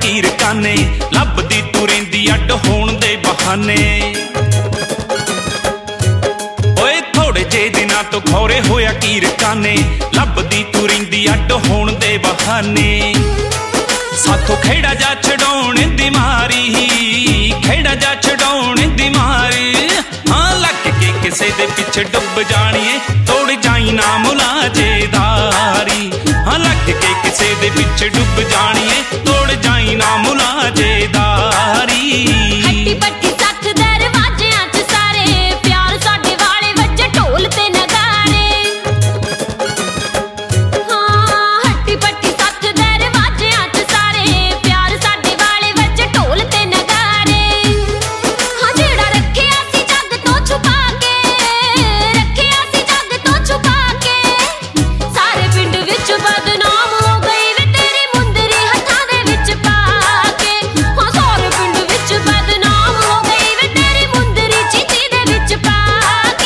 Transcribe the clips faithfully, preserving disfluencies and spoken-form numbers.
कीर काने, लभदी तू रहिंदी अड्ड होण दे बहाने। ओए थोड़े जे दिनां तो खौरे होया कीर काने, लभदी तू रहिंदी अड्ड होण दे बहाने। साथों खेड़ा जा छड़ाउण दी मारी, खेड़ा जा छड़ाउण दी मारी। हाँ लग के किसे दे पिछे डुब जाणीए, तोड़ जाई ना मुलाजेदारी। हाँ लग के किसे दे पिछे डुब जाणीए, तोड़ जाई ना मुलाजेदारी। हट्टी पट्टी सख दरवाजियां च सारे, प्यार साडे वाले वज्जे ढोल ते नगारे। हाँ हट्टी पट्टी सख दरवाजियां च सारे, प्यार साडे वाले वज्जे ढोल ते नगारे। हाँ जेड़ा रखिया सी जग तो छुपा के, रखिया सी जग तो छुपा के, सारे पिंड विच बदनाम हो गई वे तेरी मुंदरी हत्थां दे विच पा के। हाँ सारे पिंड विच बदनाम हो गई वे तेरी मुंदरी चीती दे विच पा के।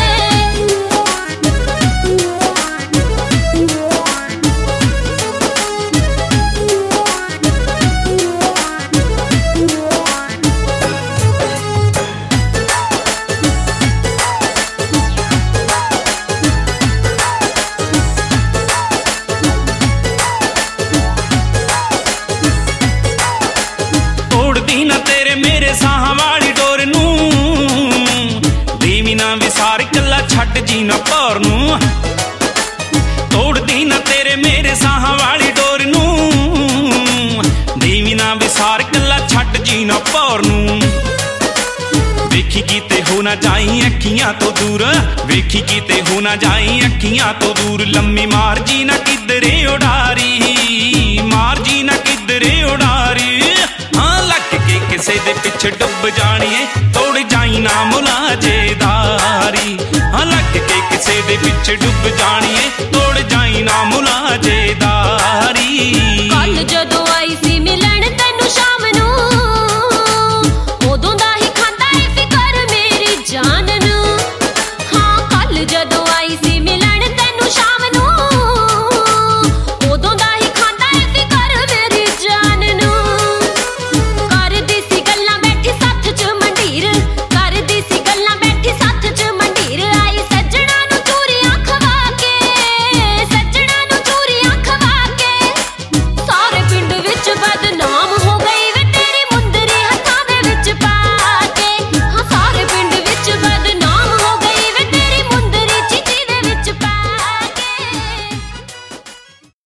तोड़दी ना तेरे मेरे साहां वाली डोर नूं, देवी ना विसार कल्ला छड्ड जी ना भौर नूं। तोड़दी ना तेरे मेरे साहां वाली डोर नूं, देवी ना विसार कल्ला छड्ड जी ना भौर नूं। वेखी कीते हो ना जाई अखियां तो दूर, वेखी कीते हो ना जाई अखियां तो दूर। लम्मी मार जी ना किधरे उडारी, मार जी ना किधरे उडारी। हाँ लग के किसे दे पिछे डुब जाणीए, तोड़ जाई ना मुलाजेदारी। हाँ लग के किसे दे पिछे डुब जाणीए, तोड़ जाई ना मुलाजेदारी।